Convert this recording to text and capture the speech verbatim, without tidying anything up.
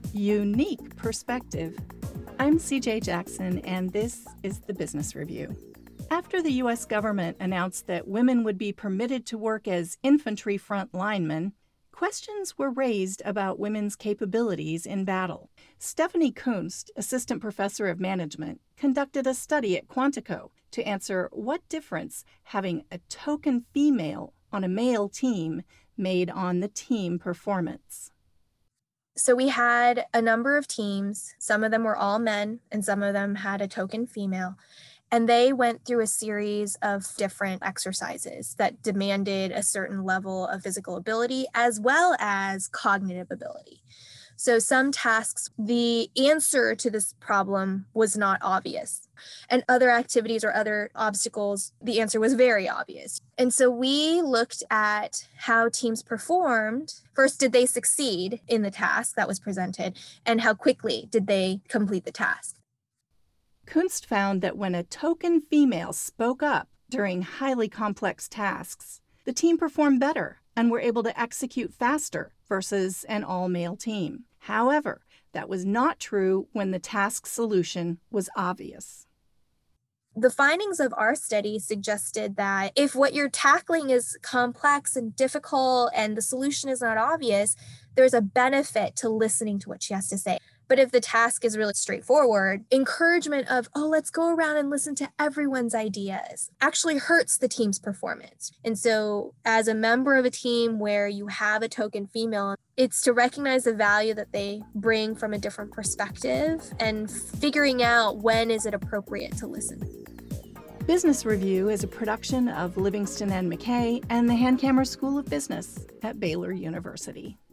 Unique perspective. I'm C J Jackson, and this is the Business Review. After the U S government announced that women would be permitted to work as infantry front linemen, questions were raised about women's capabilities in battle. Stephanie Kunst, assistant professor of management, conducted a study at Quantico to answer what difference having a token female on a male team made on the team performance. So we had a number of teams. Some of them were all men, and some of them had a token female. And they went through a series of different exercises that demanded a certain level of physical ability as well as cognitive ability. So some tasks, the answer to this problem was not obvious. And other activities or other obstacles, the answer was very obvious. And so we looked at how teams performed. First, did they succeed in the task that was presented? And how quickly did they complete the task? Kunst found that when a token female spoke up during highly complex tasks, the team performed better and were able to execute faster versus an all-male team. However, that was not true when the task solution was obvious. The findings of our study suggested that if what you're tackling is complex and difficult and the solution is not obvious, there's a benefit to listening to what she has to say. But if the task is really straightforward, encouragement of, oh, let's go around and listen to everyone's ideas actually hurts the team's performance. And so as a member of a team where you have a token female, it's to recognize the value that they bring from a different perspective and figuring out when is it appropriate to listen. Business Review is a production of Livingston and McKay and the Hankamer School of Business at Baylor University.